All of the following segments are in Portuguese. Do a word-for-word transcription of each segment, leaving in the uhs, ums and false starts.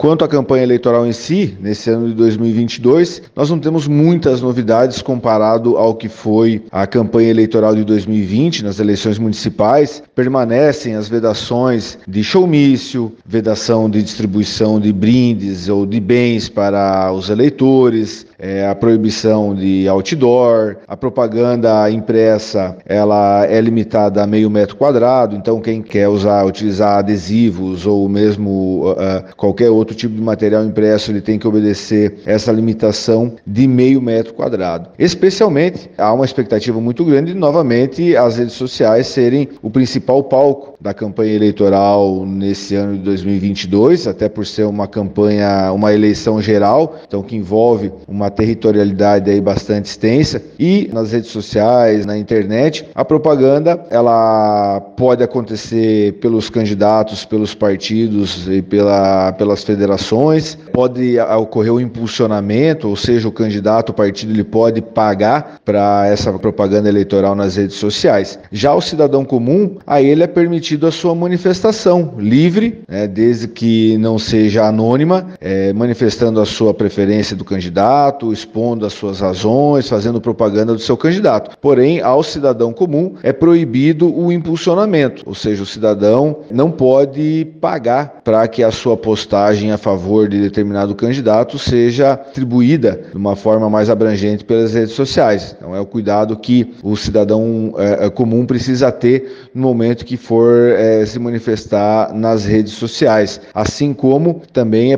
Quanto à campanha eleitoral em si, nesse ano de dois mil e vinte e dois, nós não temos muitas novidades comparado ao que foi a campanha eleitoral de dois mil e vinte, nas eleições municipais. Permanecem as vedações de showmício, vedação de distribuição de brindes ou de bens para os eleitores, é, a proibição de outdoor, a propaganda impressa ela é limitada a meio metro quadrado, então quem quer usar, utilizar adesivos ou mesmo uh, qualquer outro tipo de material impresso, ele tem que obedecer essa limitação de meio metro quadrado. Especialmente, há uma expectativa muito grande de, novamente, as redes sociais serem o principal palco da campanha eleitoral nesse ano de dois mil e vinte e dois, até por ser uma campanha, uma eleição geral, então que envolve uma territorialidade aí bastante extensa, e nas redes sociais, na internet, a propaganda ela pode acontecer pelos candidatos, pelos partidos e pela, pelas federações, pode ocorrer o impulsionamento, ou seja, o candidato, o partido, ele pode pagar para essa propaganda eleitoral nas redes sociais. Já o cidadão comum, a ele é permitido a sua manifestação livre, né, desde que não seja anônima, é, manifestando a sua preferência do candidato, expondo as suas razões, fazendo propaganda do seu candidato. Porém, ao cidadão comum é proibido o impulsionamento, ou seja, o cidadão não pode pagar para que a sua postagem a favor de determinado candidato seja atribuída de uma forma mais abrangente pelas redes sociais. Então é o cuidado que o cidadão é, comum precisa ter no momento que for é, se manifestar nas redes sociais, assim como também é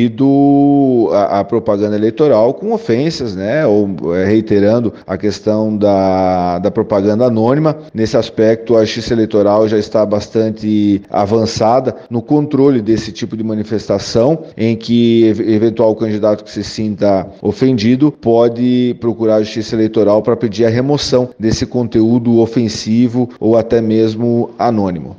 proibido a, a propaganda eleitoral com ofensas, né, ou é, reiterando a questão da, da propaganda anônima. Nesse aspecto, a Justiça Eleitoral já está bastante avançada no controle desse tipo de manifestação, em que eventual candidato que se sinta ofendido pode procurar a Justiça Eleitoral para pedir a remoção desse conteúdo ofensivo ou até mesmo anônimo.